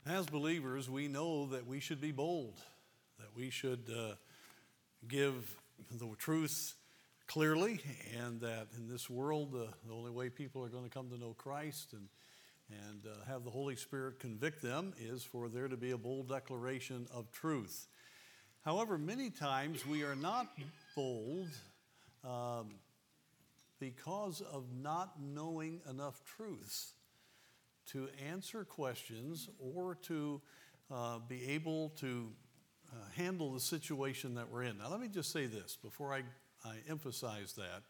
As believers, we know that we should be bold, that we should give the truth clearly, and that in this world, the only way people are going to come to know Christ and have the Holy Spirit convict them is for there to be a bold declaration of truth. However, many times we are not bold because of not knowing enough truths to answer questions or to be able to handle the situation that we're in. Now, let me just say this before I emphasize that.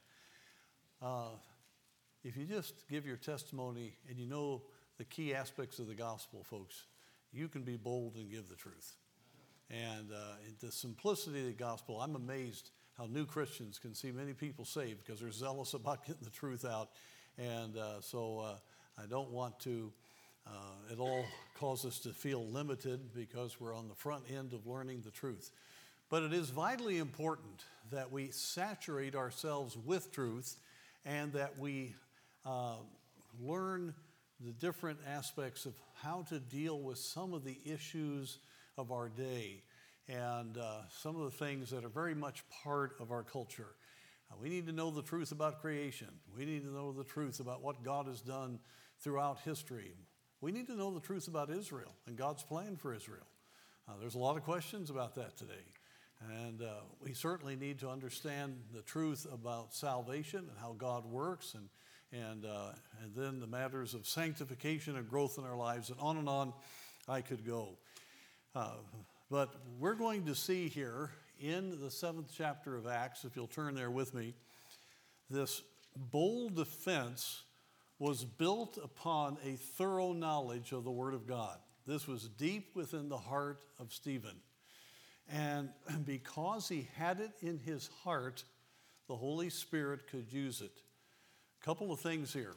If you just give your testimony and you know the key aspects of the gospel, folks, you can be bold and give the truth. And the simplicity of the gospel, I'm amazed how new Christians can see many people saved because they're zealous about getting the truth out. And so I don't want to at all cause us to feel limited because we're on the front end of learning the truth. But it is vitally important that we saturate ourselves with truth and that we learn the different aspects of how to deal with some of the issues of our day and some of the things that are very much part of our culture. We need to know the truth about creation. We need to know the truth about what God has done throughout history. We need to know the truth about Israel and God's plan for Israel. There's a lot of questions about that today. And we certainly need to understand the truth about salvation and how God works and then the matters of sanctification and growth in our lives, and on I could go. But we're going to see here in the 7th chapter of Acts, if you'll turn there with me, this bold defense was built upon a thorough knowledge of the Word of God. This was deep within the heart of Stephen. And because he had it in his heart, the Holy Spirit could use it. A couple of things here.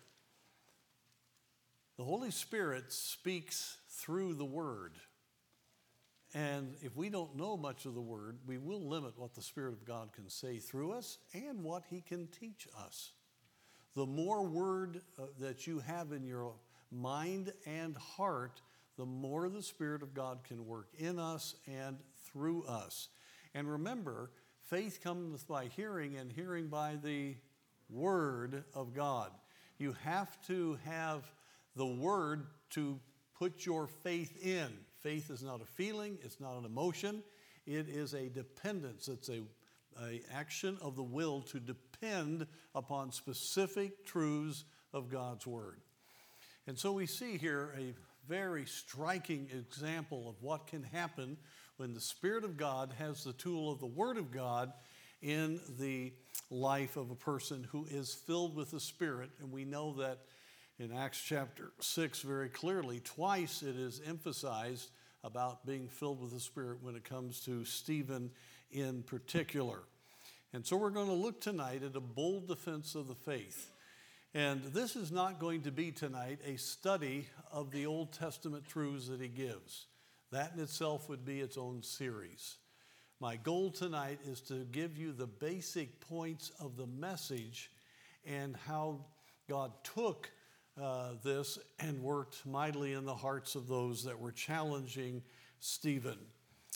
The Holy Spirit speaks through the Word. And if we don't know much of the Word, we will limit what the Spirit of God can say through us and what He can teach us. The more Word that you have in your mind and heart, the more the Spirit of God can work in us and through us. And remember, faith comes by hearing, and hearing by the Word of God. You have to have the Word to put your faith in. Faith is not a feeling, it's not an emotion, it is a dependence. It's a action of the will to depend upon specific truths of God's Word. And so we see here a very striking example of what can happen when the Spirit of God has the tool of the Word of God in the life of a person who is filled with the Spirit. And we know that in Acts chapter 6 very clearly, twice it is emphasized about being filled with the Spirit when it comes to Stephen in particular. And so we're going to look tonight at a bold defense of the faith. And this is not going to be tonight a study of the Old Testament truths that he gives. That in itself would be its own series. My goal tonight is to give you the basic points of the message and how God took this and worked mightily in the hearts of those that were challenging Stephen.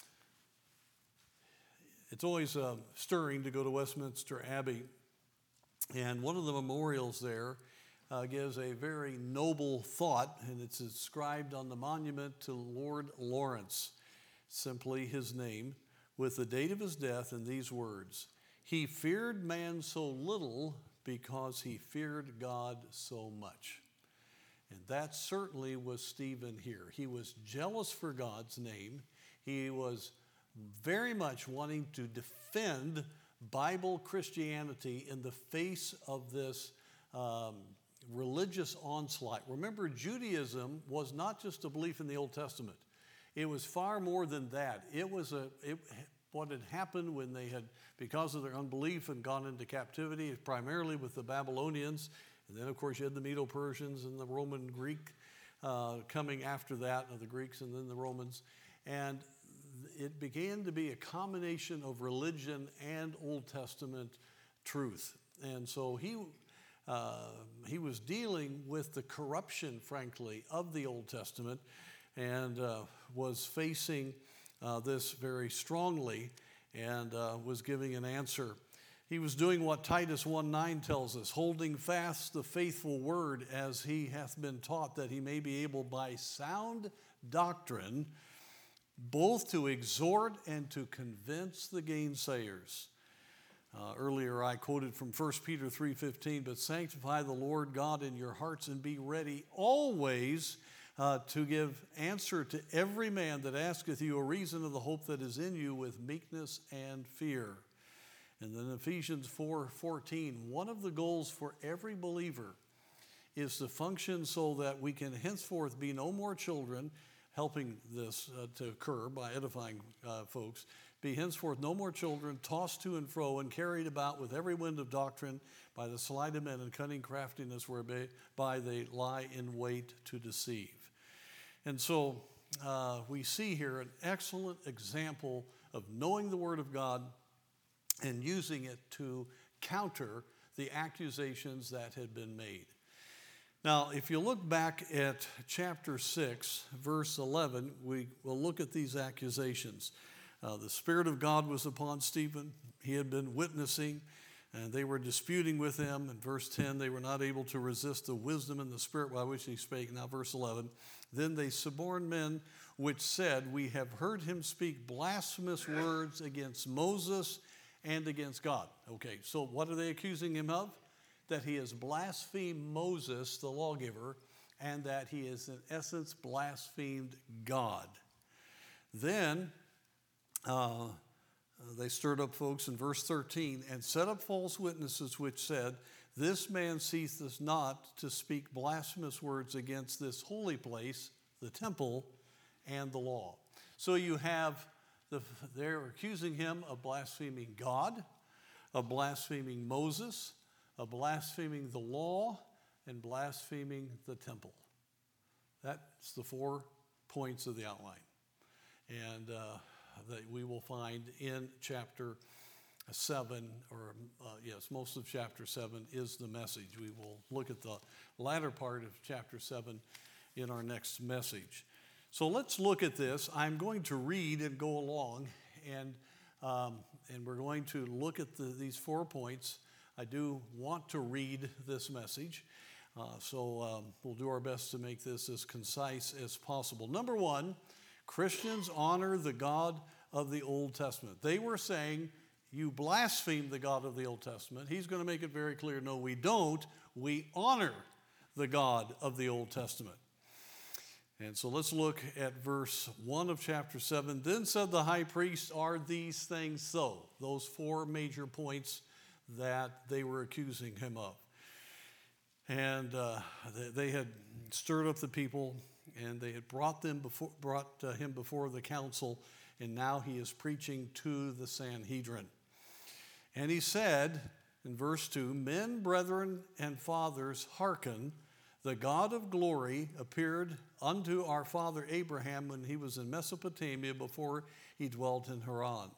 It's always stirring to go to Westminster Abbey, and one of the memorials there gives a very noble thought, and it's inscribed on the monument to Lord Lawrence, simply his name, with the date of his death in these words: "He feared man so little because he feared God so much." And that certainly was Stephen here. He was jealous for God's name. He was very much wanting to defend Bible Christianity in the face of this religious onslaught. Remember, Judaism was not just a belief in the Old Testament. It was far more than that. It was what had happened when they had, because of their unbelief, and gone into captivity, primarily with the Babylonians. And then, of course, you had the Medo-Persians and the Roman Greek coming after that, of the Greeks and then the Romans. And it began to be a combination of religion and Old Testament truth. And so he was dealing with the corruption, frankly, of the Old Testament. and was facing this very strongly and was giving an answer. He was doing what Titus 1:9 tells us, holding fast the faithful word as he hath been taught, that he may be able by sound doctrine both to exhort and to convince the gainsayers. Earlier I quoted from 1 Peter 3:15, but sanctify the Lord God in your hearts and be ready always to give answer to every man that asketh you a reason of the hope that is in you with meekness and fear. And then Ephesians 4:14, one of the goals for every believer is to function so that we can henceforth be no more children, helping this to occur by edifying folks, be henceforth no more children, tossed to and fro and carried about with every wind of doctrine by the sleight of men and cunning craftiness whereby they lie in wait to deceive. And so we see here an excellent example of knowing the Word of God and using it to counter the accusations that had been made. Now, if you look back at chapter 6, verse 11, we will look at these accusations. The Spirit of God was upon Stephen. He had been witnessing, and they were disputing with him. In verse 10, they were not able to resist the wisdom and the Spirit by which he spake. Now, verse 11, then they suborned men which said, we have heard him speak blasphemous words against Moses and against God. Okay, so what are they accusing him of? That he has blasphemed Moses, the lawgiver, and that he has in essence blasphemed God. Then they stirred up folks in verse 13 and set up false witnesses which said, this man ceaseth not to speak blasphemous words against this holy place, the temple, and the law. So you have they're accusing him of blaspheming God, of blaspheming Moses, of blaspheming the law, and blaspheming the temple. That's the 4 points of the outline. And that we will find in chapter 7, or most of chapter 7 is the message. We will look at the latter part of chapter 7 in our next message. So let's look at this. I'm going to read and go along, and we're going to look at these 4 points. I do want to read this message, so we'll do our best to make this as concise as possible. Number 1, Christians honor the God of the Old Testament. They were saying, you blaspheme the God of the Old Testament. He's going to make it very clear, no, we don't. We honor the God of the Old Testament. And so let's look at verse 1 of chapter 7. Then said the high priest, are these things so? Those 4 major points that they were accusing him of. And they had stirred up the people, and they had brought him before the council, and now he is preaching to the Sanhedrin. And he said in verse 2, men, brethren, and fathers, hearken. The God of glory appeared unto our father Abraham when he was in Mesopotamia before he dwelt in Haran.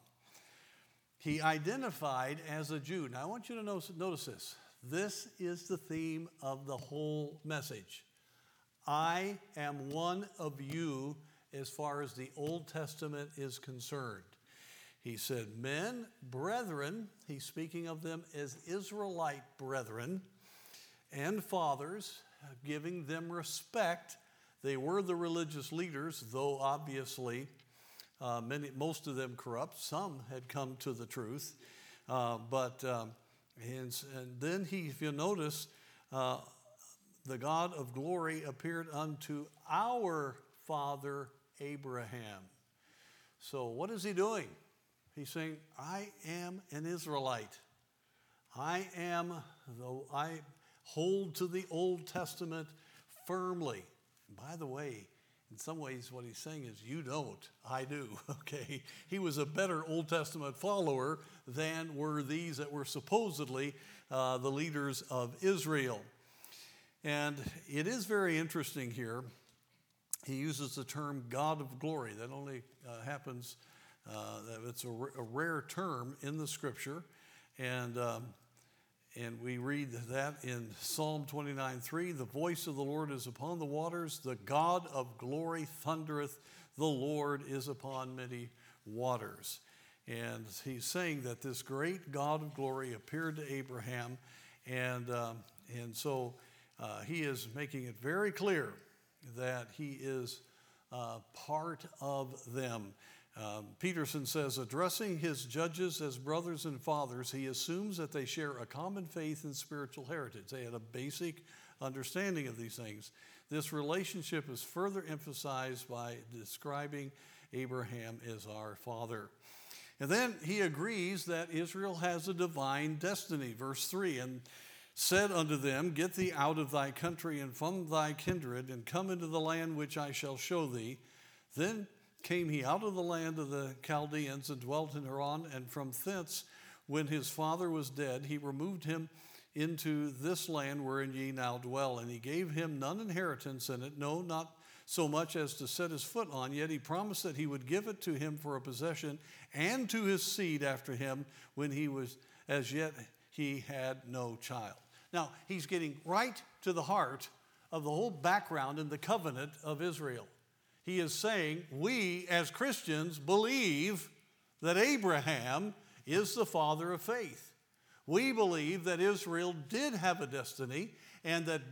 He identified as a Jew. Now I want you to notice this. This is the theme of the whole message. I am one of you as far as the Old Testament is concerned. He said, men, brethren, he's speaking of them as Israelite brethren, and fathers, giving them respect. They were the religious leaders, though obviously most of them corrupt. Some had come to the truth. And then if you notice, the God of glory appeared unto our father Abraham. So what is he doing? He's saying, I am an Israelite. I hold to the Old Testament firmly. And by the way, in some ways what he's saying is, you don't, I do, okay? He was a better Old Testament follower than were these that were supposedly the leaders of Israel. And it is very interesting here. He uses the term God of glory. That only happens, it's a rare term in the Scripture. And And we read that in Psalm 29:3, the voice of the Lord is upon the waters, the God of glory thundereth, the Lord is upon many waters. And he's saying that this great God of glory appeared to Abraham, and so he is making it very clear that he is part of them. Peterson says, addressing his judges as brothers and fathers, he assumes that they share a common faith and spiritual heritage. They had a basic understanding of these things. This relationship is further emphasized by describing Abraham as our father. And then he agrees that Israel has a divine destiny. Verse 3, and said unto them, get thee out of thy country and from thy kindred, and come into the land which I shall show thee. Then came he out of the land of the Chaldeans and dwelt in Haran, and from thence, when his father was dead, he removed him into this land wherein ye now dwell. And he gave him none inheritance in it, no, not so much as to set his foot on, yet he promised that he would give it to him for a possession and to his seed after him when he was, as yet he had no child. Now, he's getting right to the heart of the whole background in the covenant of Israel. He is saying, we as Christians believe that Abraham is the father of faith. We believe that Israel did have a destiny, and that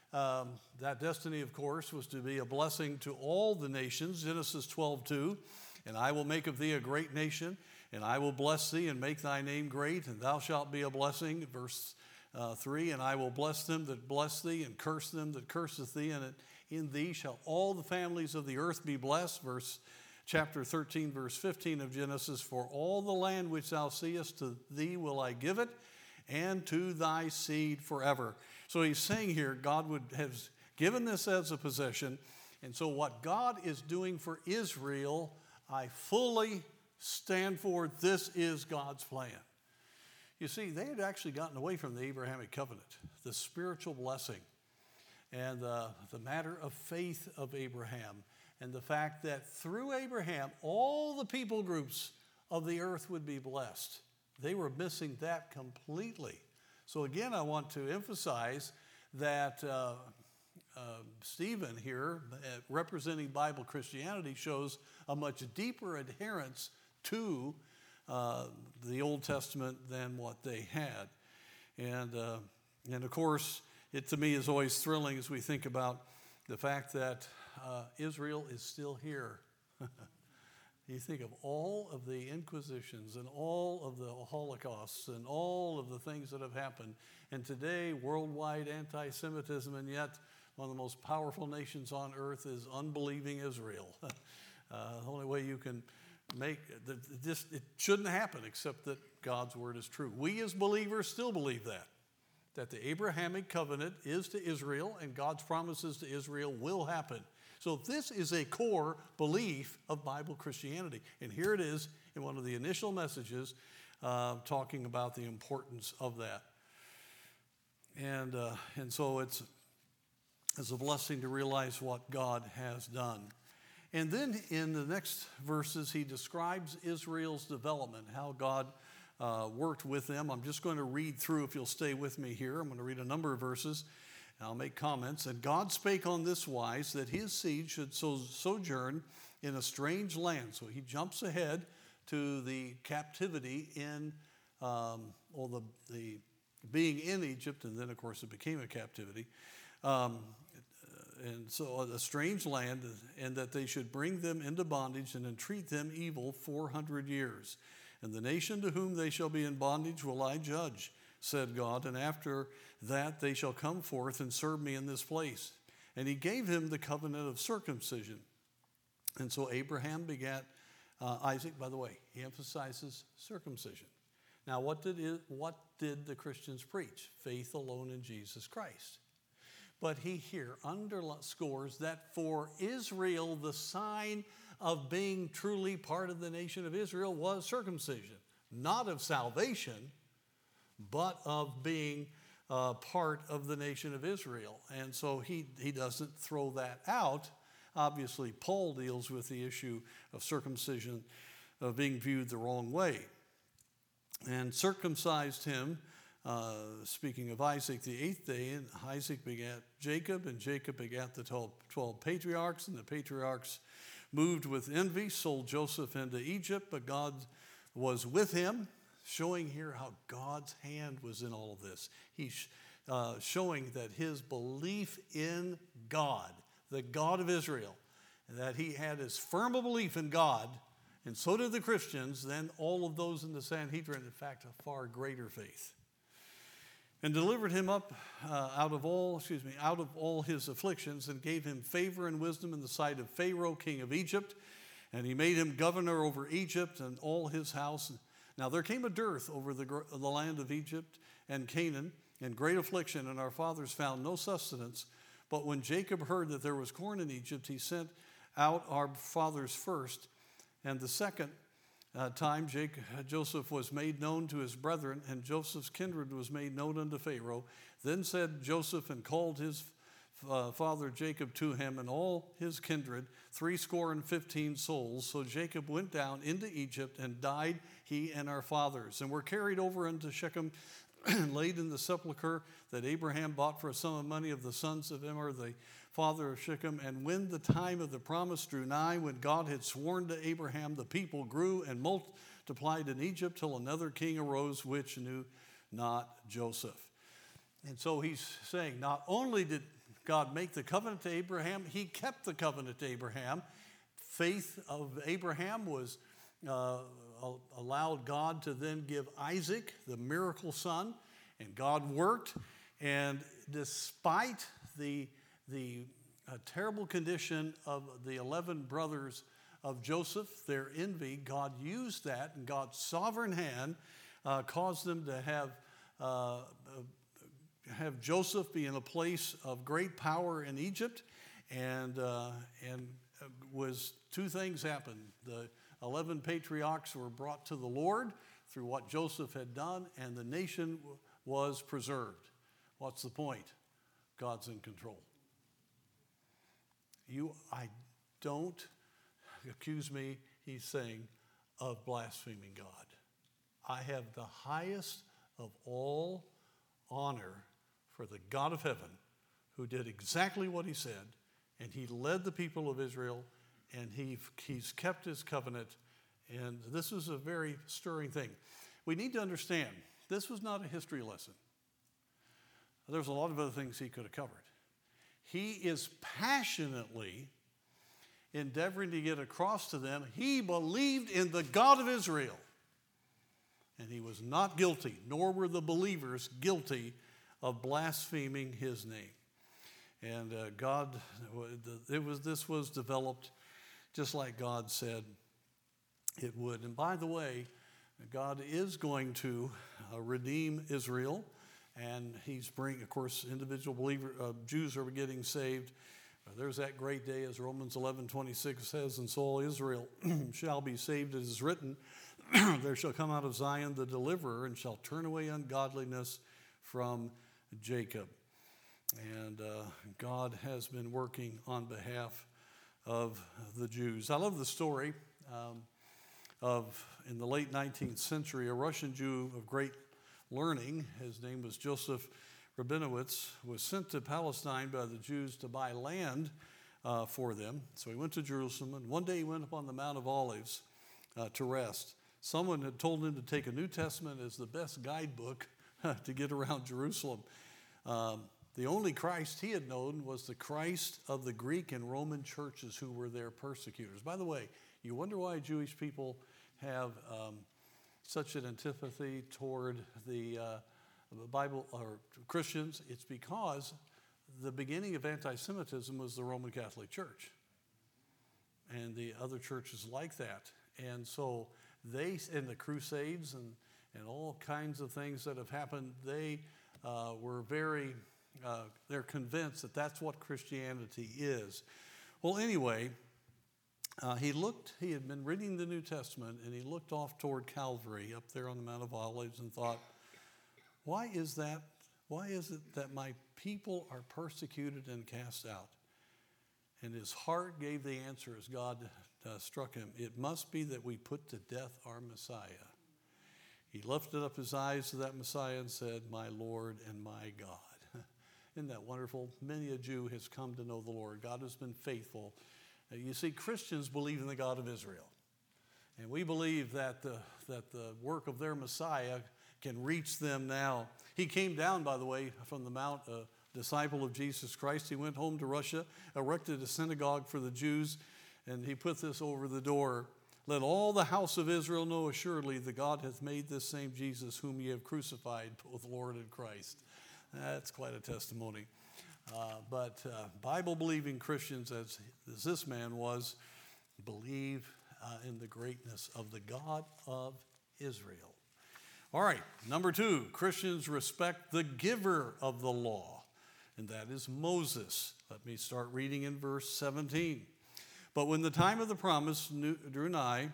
that destiny, of course, was to be a blessing to all the nations. Genesis 12:2, and I will make of thee a great nation, and I will bless thee and make thy name great, and thou shalt be a blessing. Verse 3, and I will bless them that bless thee, and curse them that curseth thee, and in thee shall all the families of the earth be blessed. Chapter 13, verse 15 of Genesis, for all the land which thou seest, to thee will I give it, and to thy seed forever. So he's saying here, God has given this as a possession, and so what God is doing for Israel, I fully stand for. This is God's plan. You see, they had actually gotten away from the Abrahamic covenant, the spiritual blessing, and the matter of faith of Abraham, and the fact that through Abraham, all the people groups of the earth would be blessed. They were missing that completely. So again, I want to emphasize that Stephen here, representing Bible Christianity, shows a much deeper adherence to the Old Testament than what they had. And of course, it to me is always thrilling as we think about the fact that Israel is still here. You think of all of the Inquisitions and all of the Holocausts and all of the things that have happened. And today, worldwide anti-Semitism, and yet one of the most powerful nations on earth is unbelieving Israel. The only way you can make this, it shouldn't happen except that God's word is true. We as believers still believe that the Abrahamic covenant is to Israel, and God's promises to Israel will happen. So this is a core belief of Bible Christianity. And here it is in one of the initial messages talking about the importance of that. And so it's a blessing to realize what God has done. And then in the next verses, he describes Israel's development, how God worked with them. I'm just going to read through, if you'll stay with me here. I'm going to read a number of verses. I'll make comments. And God spake on this wise, that his seed should sojourn in a strange land. So he jumps ahead to the captivity in, the being in Egypt, and then of course it became a captivity. And so a strange land, and that they should bring them into bondage and entreat them evil 400 years. And the nation to whom they shall be in bondage will I judge, said God, and after that they shall come forth and serve me in this place. And he gave him the covenant of circumcision. And so Abraham begat Isaac. By the way, he emphasizes circumcision. Now, what did the Christians preach? Faith alone in Jesus Christ. But he here underscores that for Israel, the sign of being truly part of the nation of Israel was circumcision. Not of salvation, but of being part of the nation of Israel. And so he doesn't throw that out. Obviously, Paul deals with the issue of circumcision being viewed the wrong way. And circumcised him Speaking of Isaac, the 8th day, and Isaac begat Jacob, and Jacob begat the 12 patriarchs, and the patriarchs moved with envy, sold Joseph into Egypt, but God was with him, showing here how God's hand was in all of this. He's showing that his belief in God, the God of Israel, that he had as firm a belief in God, and so did the Christians, than all of those in the Sanhedrin, in fact, a far greater faith. And delivered him up out of all his afflictions, and gave him favor and wisdom in the sight of Pharaoh, king of Egypt. And he made him governor over Egypt and all his house. Now there came a dearth over the land of Egypt and Canaan, and great affliction, and our fathers found no sustenance. But when Jacob heard that there was corn in Egypt, he sent out our fathers first. And the second time Joseph was made known to his brethren, and Joseph's kindred was made known unto Pharaoh. Then said Joseph, and called his father Jacob to him, and all his kindred, 75 souls. So Jacob went down into Egypt, and died, he and our fathers, and were carried over unto Shechem, and laid in the sepulchre that Abraham bought for a sum of money of the sons of Immer, the father of Shechem. And when the time of the promise drew nigh, when God had sworn to Abraham, the people grew and multiplied in Egypt, till another king arose, which knew not Joseph. And so he's saying, not only did God make the covenant to Abraham, he kept the covenant to Abraham. Faith of Abraham was allowed God to then give Isaac the miracle son, and God worked. And despite the terrible condition of the 11 brothers of Joseph, their envy, God used that, and God's sovereign hand caused them to have Joseph be in a place of great power in Egypt, and was two things happened. The 11 patriarchs were brought to the Lord through what Joseph had done, and the nation was preserved. What's the point? God's in control. I don't accuse me, he's saying, of blaspheming God. I have the highest of all honor for the God of heaven, who did exactly what he said, and he led the people of Israel, and he's kept his covenant. And this is a very stirring thing. We need to understand, this was not a history lesson. There's a lot of other things he could have covered. He is passionately endeavoring to get across to them, he believed in the God of Israel. And he was not guilty, nor were the believers guilty of blaspheming his name. And this was developed just like God said it would. And by the way, God is going to redeem Israel, and he's bringing, of course, individual Jews are getting saved. There's that great day, as Romans 11:26 says, and so all Israel shall be saved. It is written, there shall come out of Zion the deliverer, and shall turn away ungodliness from Jacob. And God has been working on behalf of the Jews. I love the story of, in the late 19th century, a Russian Jew of great learning, his name was Joseph Rabinowitz, was sent to Palestine by the Jews to buy land for them. So he went to Jerusalem, and one day he went up on the Mount of Olives to rest. Someone had told him to take a New Testament as the best guidebook to get around Jerusalem. The only Christ he had known was the Christ of the Greek and Roman churches who were their persecutors. By the way, you wonder why Jewish people have such an antipathy toward the Bible or Christians? It's because the beginning of anti-Semitism was the Roman Catholic Church and the other churches like that. And so they, in the Crusades and all kinds of things that have happened, they were very, they're convinced that that's what Christianity is. Well, anyway, he had been reading the New Testament, and he looked off toward Calvary up there on the Mount of Olives and thought, why is that? Why is it that my people are persecuted and cast out? And his heart gave the answer as God struck him. It must be that we put to death our Messiah. He lifted up his eyes to that Messiah and said, "My Lord and my God." Isn't that wonderful? Many a Jew has come to know the Lord. God has been faithful. You see, Christians believe in the God of Israel. And we believe that the work of their Messiah can reach them now. He came down, by the way, from the Mount, a disciple of Jesus Christ. He went home to Russia, erected a synagogue for the Jews, and he put this over the door: "Let all the house of Israel know assuredly that God hath made this same Jesus whom ye have crucified, both Lord and Christ." That's quite a testimony. But Bible-believing Christians, as this man was, believe in the greatness of the God of Israel. All right, number 2, Christians respect the giver of the law, and that is Moses. Let me start reading in verse 17. "But when the time of the promise drew nigh,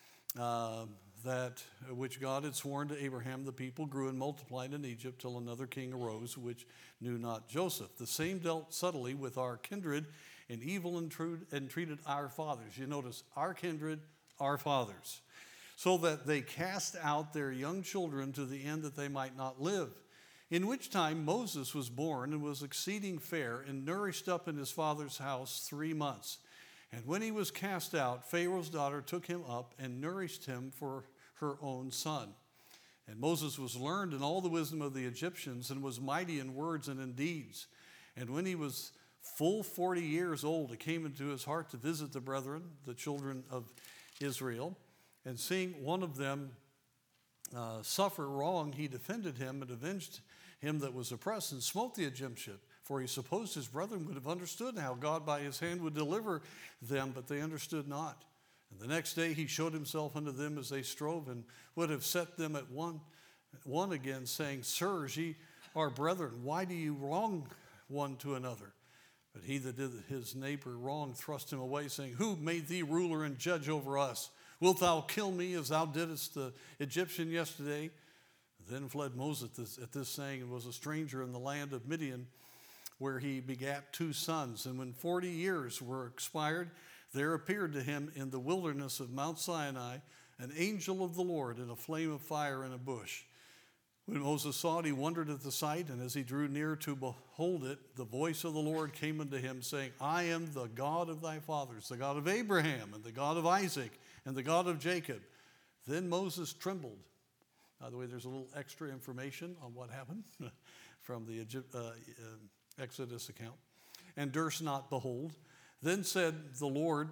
that which God had sworn to Abraham, the people grew and multiplied in Egypt till another king arose, which knew not Joseph. The same dealt subtly with our kindred in evil and treated our fathers." You notice, our kindred, our fathers. "So that they cast out their young children to the end that they might not live. In which time Moses was born and was exceeding fair and nourished up in his father's house 3 months. And when he was cast out, Pharaoh's daughter took him up and nourished him for her own son. And Moses was learned in all the wisdom of the Egyptians and was mighty in words and in deeds. And when he was full 40 years old, it came into his heart to visit the brethren, the children of Israel. And seeing one of them suffer wrong, he defended him and avenged him that was oppressed and smote the Egyptian. For he supposed his brethren would have understood how God by his hand would deliver them, but they understood not. And the next day he showed himself unto them as they strove, and would have set them at one again, saying, Sirs, ye are brethren, why do you wrong one to another? But he that did his neighbor wrong thrust him away, saying, Who made thee ruler and judge over us? Wilt thou kill me as thou didst the Egyptian yesterday? Then fled Moses at this saying, and was a stranger in the land of Midian, where he begat 2 sons. And when 40 years were expired, there appeared to him in the wilderness of Mount Sinai an angel of the Lord in a flame of fire in a bush. When Moses saw it, he wondered at the sight, and as he drew near to behold it, the voice of the Lord came unto him, saying, I am the God of thy fathers, the God of Abraham, and the God of Isaac, and the God of Jacob. Then Moses trembled. By the way, there's a little extra information on what happened from the Exodus account. And durst not behold. Then said the Lord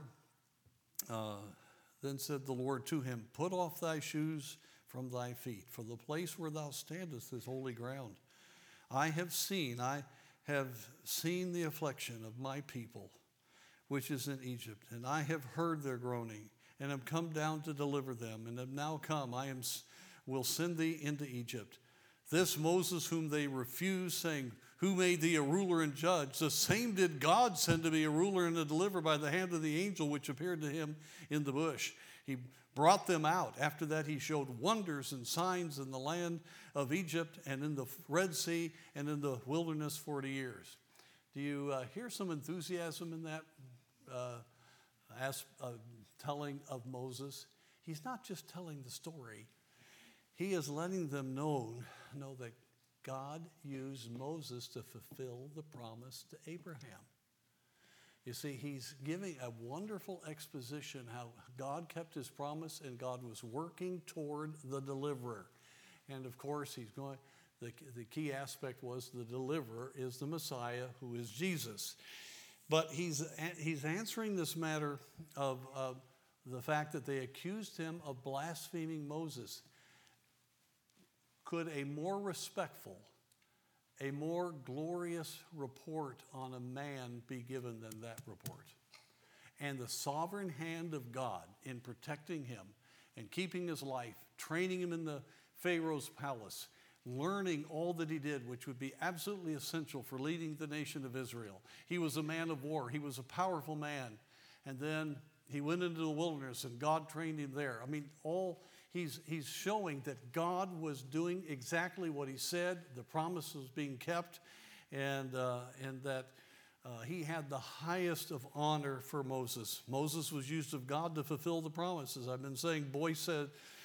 to him, Put off thy shoes from thy feet, for the place where thou standest is holy ground. I have seen the affliction of my people, which is in Egypt, and I have heard their groaning, and am come down to deliver them, and am now come. Will send thee into Egypt. This Moses whom they refused, saying, Who made thee a ruler and judge? The same did God send to be a ruler and a deliverer by the hand of the angel which appeared to him in the bush. He brought them out. After that he showed wonders and signs in the land of Egypt and in the Red Sea and in the wilderness 40 years. Do you hear some enthusiasm in that telling of Moses? He's not just telling the story. He is letting them know that God used Moses to fulfill the promise to Abraham. You see, he's giving a wonderful exposition how God kept his promise and God was working toward the deliverer. And of course, the key aspect was the deliverer is the Messiah, who is Jesus. But he's answering this matter of the fact that they accused him of blaspheming Moses. Could a more respectful, a more glorious report on a man be given than that report? And the sovereign hand of God in protecting him and keeping his life, training him in the Pharaoh's palace, learning all that he did, which would be absolutely essential for leading the nation of Israel. He was a man of war. He was a powerful man. And then he went into the wilderness and God trained him there. I mean, He's showing that God was doing exactly what he said. The promise was being kept, and that he had the highest of honor for Moses. Moses was used of God to fulfill the promises. I've been saying, Boyce said,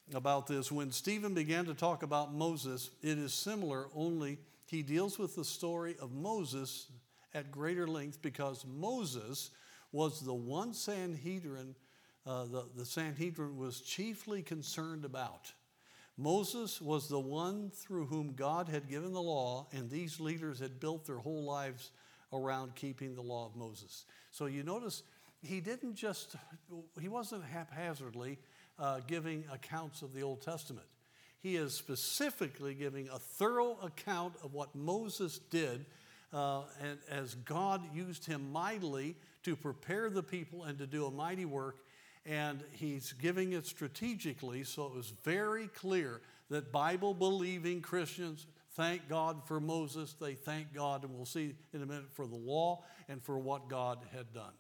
about this. When Stephen began to talk about Moses, it is similar, only he deals with the story of Moses at greater length, because Moses was the one Sanhedrin, the Sanhedrin was chiefly concerned about. Moses was the one through whom God had given the law, and these leaders had built their whole lives around keeping the law of Moses. So you notice he wasn't haphazardly giving accounts of the Old Testament. He is specifically giving a thorough account of what Moses did, and as God used him mightily to prepare the people and to do a mighty work. And he's giving it strategically, so it was very clear that Bible-believing Christians thank God for Moses. They thank God, and we'll see in a minute, for the law and for what God had done.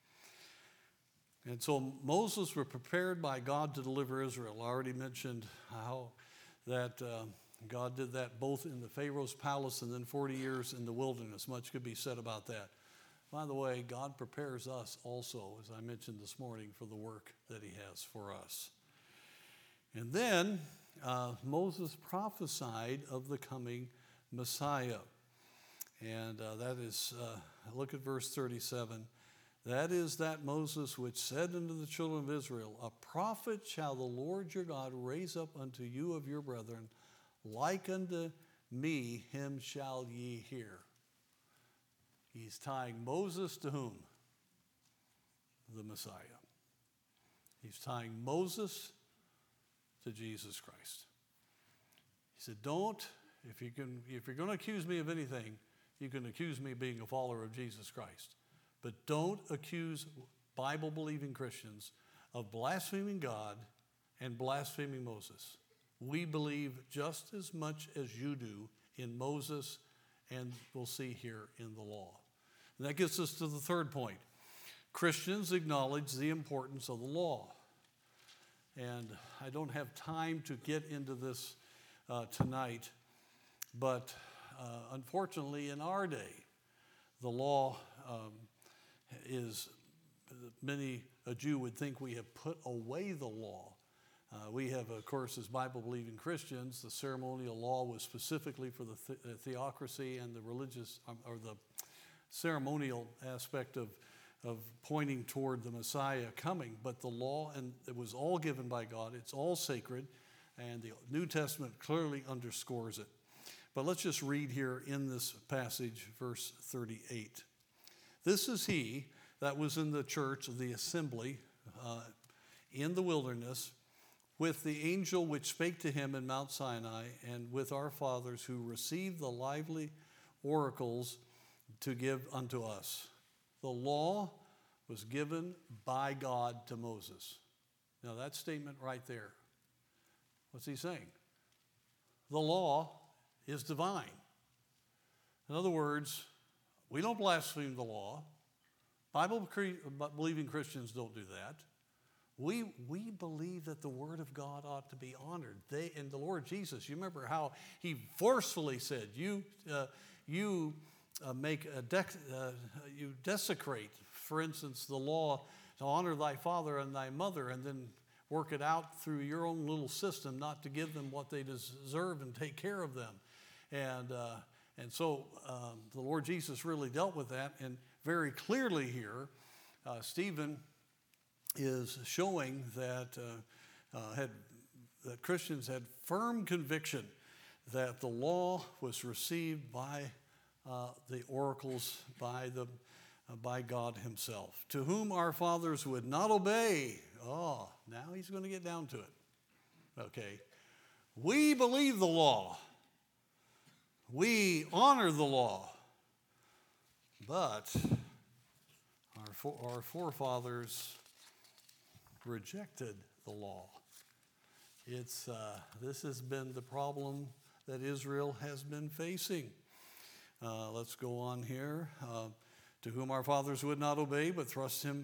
And so Moses was prepared by God to deliver Israel. I already mentioned how that God did that both in the Pharaoh's palace and then 40 years in the wilderness. Much could be said about that. By the way, God prepares us also, as I mentioned this morning, for the work that he has for us. And then Moses prophesied of the coming Messiah. And that is, look at verse 37. That is that Moses which said unto the children of Israel, a prophet shall the Lord your God raise up unto you of your brethren, like unto me, him shall ye hear. He's tying Moses to whom? The Messiah. He's tying Moses to Jesus Christ. He said, if you're going to accuse me of anything, you can accuse me of being a follower of Jesus Christ. But don't accuse Bible-believing Christians of blaspheming God and blaspheming Moses. We believe just as much as you do in Moses, and we'll see here in the law. And that gets us to the third point. Christians acknowledge the importance of the law. And I don't have time to get into this tonight, but unfortunately in our day, the law a Jew would think we have put away the law. We have, of course, as Bible-believing Christians, the ceremonial law was specifically for the theocracy and the religious, or the ceremonial aspect of pointing toward the Messiah coming. But the law, and it was all given by God, it's all sacred, and the New Testament clearly underscores it. But let's just read here in this passage, verse 38. This is he that was in the church of the assembly in the wilderness, with the angel which spake to him in Mount Sinai, and with our fathers who received the lively oracles to give unto us. The law was given by God to Moses. Now that statement right there, what's he saying? The law is divine. In other words, we don't blaspheme the law. Bible-believing Christians don't do that. We believe that the Word of God ought to be honored. And the Lord Jesus, you remember how he forcefully said, you desecrate, for instance, the law to honor thy father and thy mother, and then work it out through your own little system not to give them what they deserve and take care of them. And so the Lord Jesus really dealt with that, and very clearly here, Stephen is showing that that Christians had firm conviction that the law was received by the oracles, by God himself, to whom our fathers would not obey. Oh, now he's going to get down to it. Okay. We believe the law. We honor the law. But our forefathers rejected the law. This has been the problem that Israel has been facing. Let's go on here. To whom our fathers would not obey, but thrust him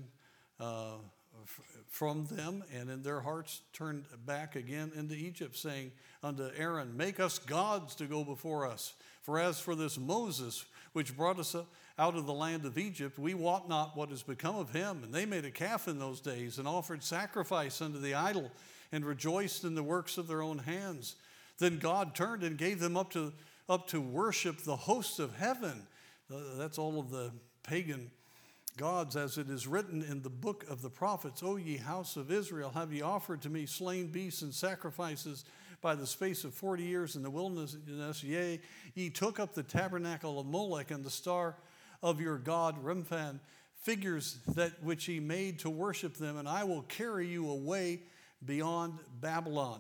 from them, and in their hearts turned back again into Egypt, saying unto Aaron, make us gods to go before us. For as for this Moses, which brought us out of the land of Egypt, we wot not what has become of him. And they made a calf in those days and offered sacrifice unto the idol and rejoiced in the works of their own hands. Then God turned and gave them up to worship the hosts of heaven. That's all of the pagan gods, as it is written in the book of the prophets. O ye house of Israel, have ye offered to me slain beasts and sacrifices by the space of 40 years in the wilderness? Yea, ye took up the tabernacle of Molech and the star of your god Remphan, figures that which ye made to worship them, and I will carry you away beyond Babylon.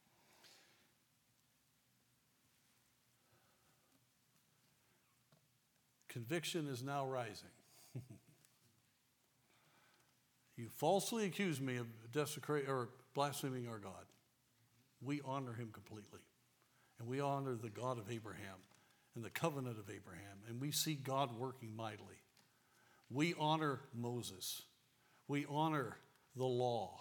Conviction is now rising. You falsely accuse me of desecrating or blaspheming our God. We honor him completely. And we honor the God of Abraham and the covenant of Abraham. And we see God working mightily. We honor Moses. We honor the law.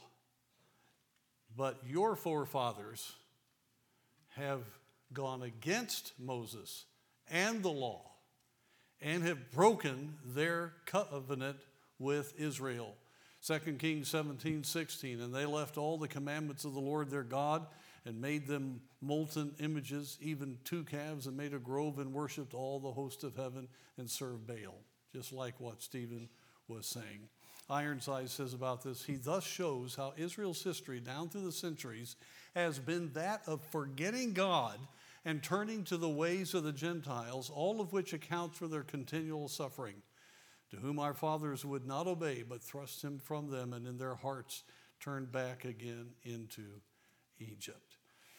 But your forefathers have gone against Moses and the law and have broken their covenant with Israel. 2 Kings 17:16, and they left all the commandments of the Lord their God and made them molten images, even 2 calves, and made a grove and worshipped all the host of heaven and served Baal, just like what Stephen was saying. Ironside says about this, he thus shows how Israel's history down through the centuries has been that of forgetting God and turning to the ways of the Gentiles, all of which accounts for their continual suffering, to whom our fathers would not obey, but thrust him from them, and in their hearts turned back again into Egypt.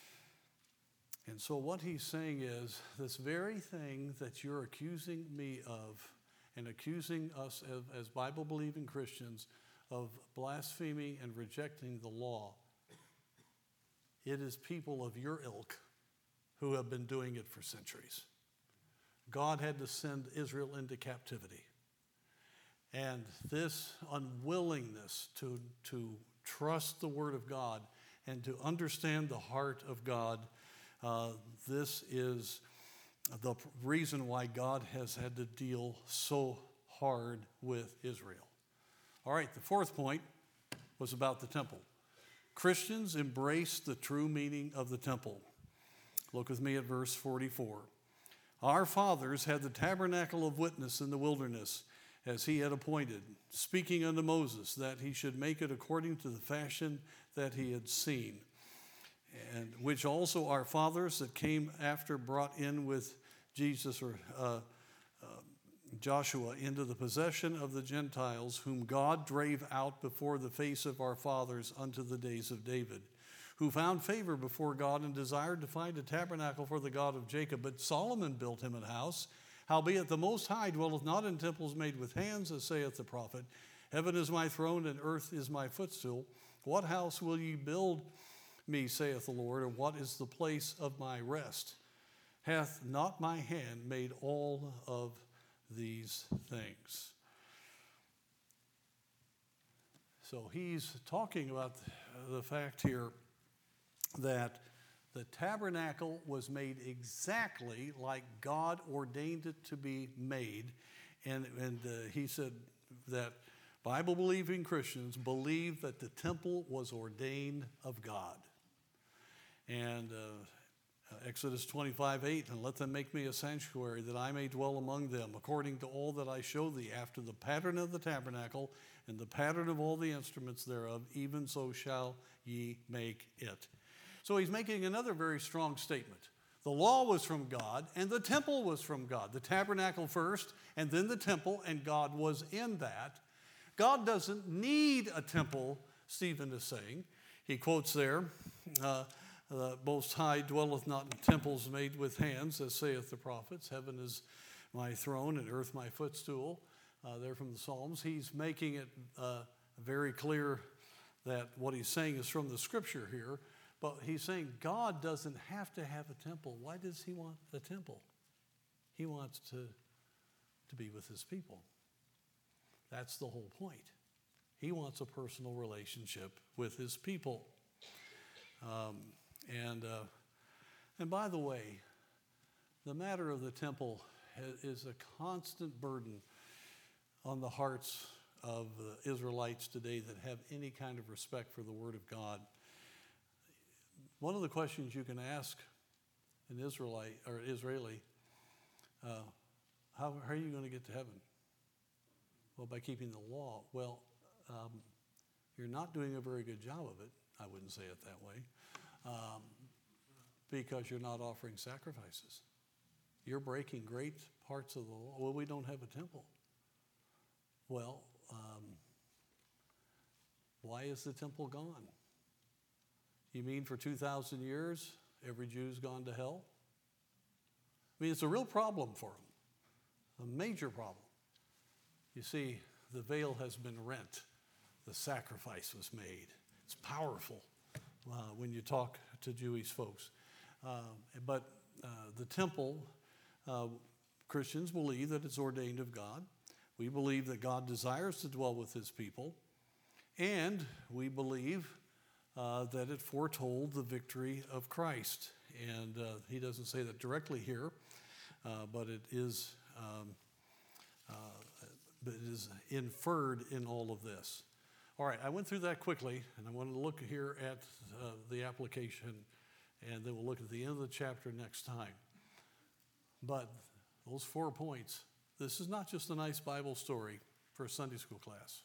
And so what he's saying is, this very thing that you're accusing me of, and accusing us as Bible-believing Christians of blaspheming and rejecting the law, it is people of your ilk who have been doing it for centuries. God had to send Israel into captivity. And this unwillingness to trust the Word of God and to understand the heart of God, this is the reason why God has had to deal so hard with Israel. All right, the fourth point was about the temple. Christians embrace the true meaning of the temple. Look with me at verse 44. Our fathers had the tabernacle of witness in the wilderness, as he had appointed, speaking unto Moses, that he should make it according to the fashion that he had seen, and which also our fathers that came after brought in with Jesus or Joshua into the possession of the Gentiles, whom God drave out before the face of our fathers unto the days of David, who found favor before God and desired to find a tabernacle for the God of Jacob. But Solomon built him an house. Howbeit the Most High dwelleth not in temples made with hands, as saith the prophet. Heaven is my throne, and earth is my footstool. What house will ye build me, saith the Lord, or what is the place of my rest? Hath not my hand made all of these things? So he's talking about the fact here that the tabernacle was made exactly like God ordained it to be made. And he said that Bible-believing Christians believe that the temple was ordained of God. And Exodus 25:8, and let them make me a sanctuary that I may dwell among them, according to all that I show thee, after the pattern of the tabernacle and the pattern of all the instruments thereof, even so shall ye make it. So he's making another very strong statement. The law was from God, and the temple was from God. The tabernacle first, and then the temple, and God was in that. God doesn't need a temple, Stephen is saying. He quotes there, the Most High dwelleth not in temples made with hands, as saith the prophets. Heaven is my throne, and earth my footstool. There from the Psalms. He's making it very clear that what he's saying is from the Scripture here. But he's saying God doesn't have to have a temple. Why does he want a temple? He wants to be with his people. That's the whole point. He wants a personal relationship with his people. And by the way, the matter of the temple is a constant burden on the hearts of the Israelites today that have any kind of respect for the Word of God. One of the questions you can ask an Israelite or Israeli, how are you going to get to heaven? Well, by keeping the law. Well, you're not doing a very good job of it. I wouldn't say it that way. Because you're not offering sacrifices. You're breaking great parts of the law. Well, we don't have a temple. Well, why is the temple gone? You mean for 2,000 years, every Jew's gone to hell? I mean, it's a real problem for them, a major problem. You see, the veil has been rent. The sacrifice was made. It's powerful when you talk to Jewish folks. But the temple, Christians believe that it's ordained of God. We believe that God desires to dwell with his people. And we believe that it foretold the victory of Christ. And he doesn't say that directly here, but it is inferred in all of this. All right, I went through that quickly, and I want to look here at the application, and then we'll look at the end of the chapter next time. But those 4 points, this is not just a nice Bible story for a Sunday school class.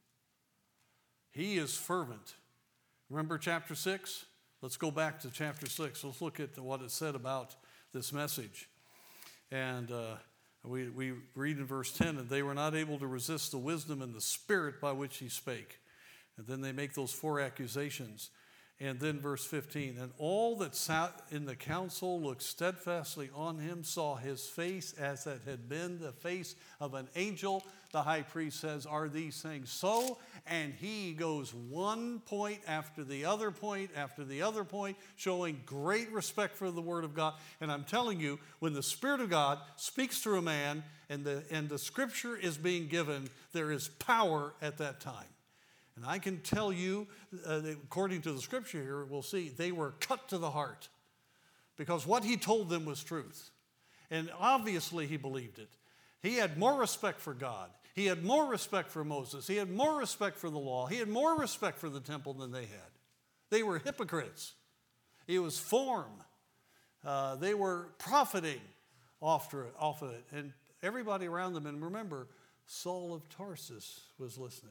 He is fervent. Remember chapter 6? Let's go back to chapter 6. Let's look at what it said about this message. And we read in verse 10, and they were not able to resist the wisdom and the spirit by which he spake. And then they make those 4 accusations. And then verse 15, and all that sat in the council looked steadfastly on him, saw his face as it had been the face of an angel. The high priest says, are these things so? And he goes one point after the other point after the other point, showing great respect for the Word of God. And I'm telling you, when the Spirit of God speaks through a man and the Scripture is being given, there is power at that time. And I can tell you, according to the Scripture here, we'll see, they were cut to the heart because what he told them was truth. And obviously he believed it. He had more respect for God. He had more respect for Moses. He had more respect for the law. He had more respect for the temple than they had. They were hypocrites. It was form. They were profiting off of it. And everybody around them, and remember, Saul of Tarsus was listening.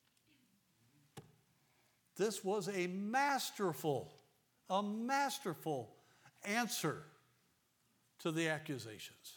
This was a masterful answer to the accusations.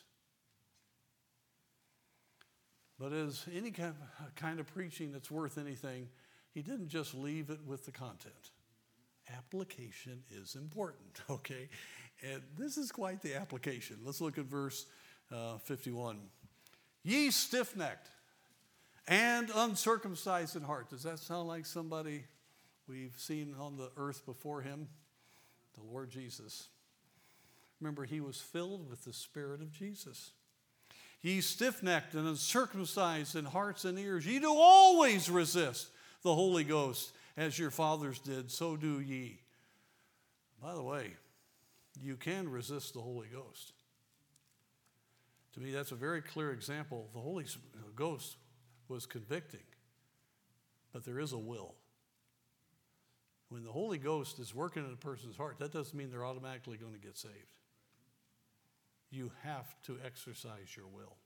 But as any kind of preaching that's worth anything, he didn't just leave it with the content. Application is important, okay? And this is quite the application. Let's look at verse 51. Ye stiff-necked and uncircumcised in heart. Does that sound like somebody we've seen on the earth before him? The Lord Jesus. Remember, he was filled with the Spirit of Jesus. Ye stiff-necked and uncircumcised in hearts and ears, ye do always resist the Holy Ghost, as your fathers did, so do ye. By the way, you can resist the Holy Ghost. To me, that's a very clear example. The Holy Ghost was convicting, but there is a will. When the Holy Ghost is working in a person's heart, that doesn't mean they're automatically going to get saved. You have to exercise your will.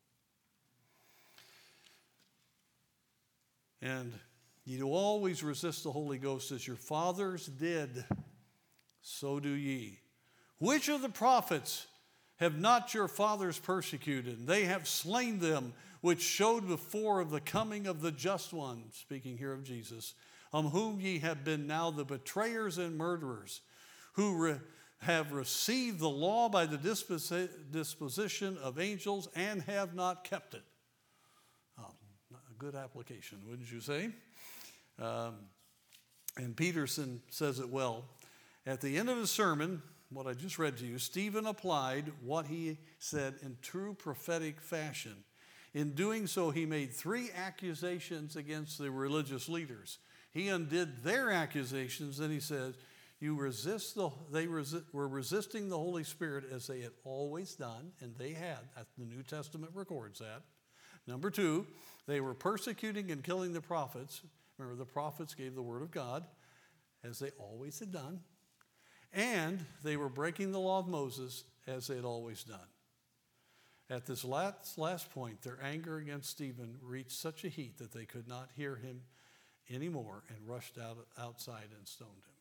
And ye do always resist the Holy Ghost as your fathers did, so do ye. Which of the prophets have not your fathers persecuted? They have slain them which showed before of the coming of the just one, speaking here of Jesus, whom ye have been now the betrayers and murderers, who have received the law by the disposition of angels and have not kept it. A good application, wouldn't you say? And Peterson says it well. At the end of his sermon, what I just read to you, Stephen applied what he said in true prophetic fashion. In doing so, he made 3 accusations against the religious leaders. He undid their accusations, and he said, were resisting the Holy Spirit as they had always done, and they had. The New Testament records that. Number 2, they were persecuting and killing the prophets. Remember, the prophets gave the word of God, as they always had done. And they were breaking the law of Moses, as they had always done. At this last point, their anger against Stephen reached such a heat that they could not hear him anymore and rushed outside and stoned him.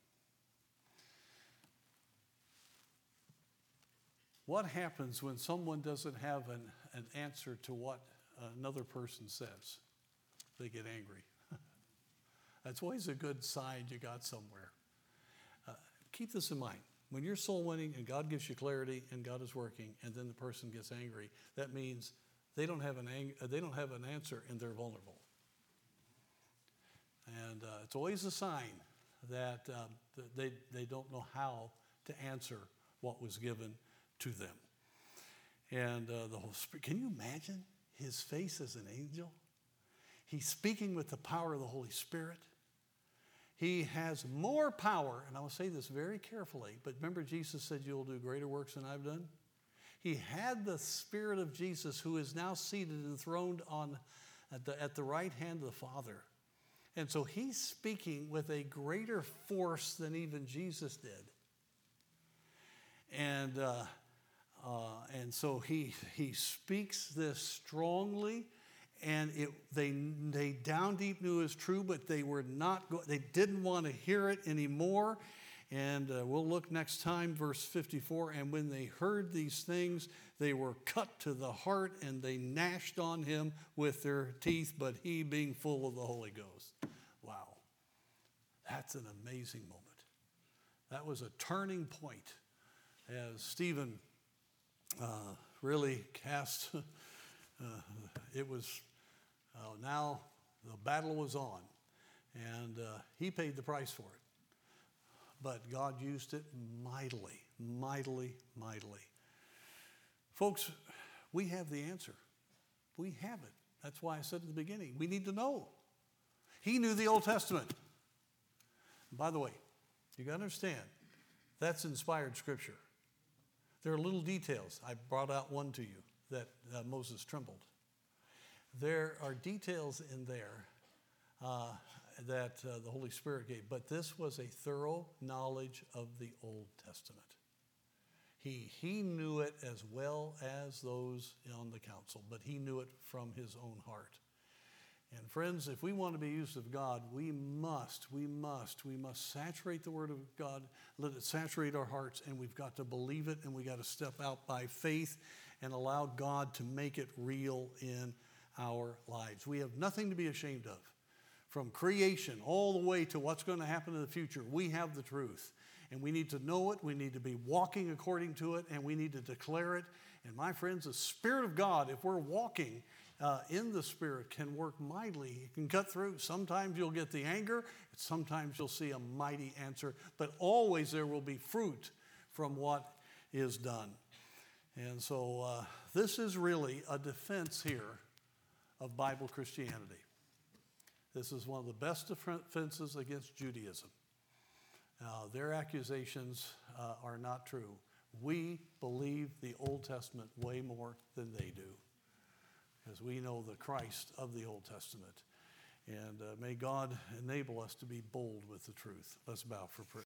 What happens when someone doesn't have an answer to what another person says? They get angry. That's always a good sign you got somewhere. Keep this in mind. When you're soul winning and God gives you clarity and God is working, and then the person gets angry, that means they don't have an answer and they're vulnerable. And it's always a sign that they don't know how to answer what was given to them. And the Holy Spirit, can you imagine his face as an angel? He's speaking with the power of the Holy Spirit. He has more power, and I will say this very carefully, but remember Jesus said you'll do greater works than I've done? He had the Spirit of Jesus, who is now seated and enthroned at the right hand of the Father. And so he's speaking with a greater force than even Jesus did. And so he speaks this strongly, and they down deep knew it was true, but they didn't want to hear it anymore. And we'll look next time, verse 54. And when they heard these things, they were cut to the heart, and they gnashed on him with their teeth, but he being full of the Holy Ghost. Wow. That's an amazing moment. That was a turning point as Stephen really cast. It was now the battle was on, and he paid the price for it. But God used it mightily, mightily, mightily. Folks, we have the answer. We have it. That's why I said at the beginning, we need to know. He knew the Old Testament. By the way, you got to understand, that's inspired Scripture. There are little details. I brought out one to you that Moses trembled. There are details in there that the Holy Spirit gave, but this was a thorough knowledge of the Old Testament. He knew it as well as those on the council, but he knew it from his own heart. And friends, if we want to be used of God, we must saturate the Word of God, let it saturate our hearts, and we've got to believe it, and we got to step out by faith and allow God to make it real in our lives. We have nothing to be ashamed of. From creation all the way to what's going to happen in the future, we have the truth. And we need to know it, we need to be walking according to it, and we need to declare it. And my friends, the Spirit of God, if we're walking in the Spirit, can work mightily. It can cut through. Sometimes you'll get the anger, sometimes you'll see a mighty answer, but always there will be fruit from what is done. And so this is really a defense here of Bible Christianity. This is one of the best defenses against Judaism. Their accusations are not true. We believe the Old Testament way more than they do, because we know the Christ of the Old Testament. And may God enable us to be bold with the truth. Let's bow for prayer.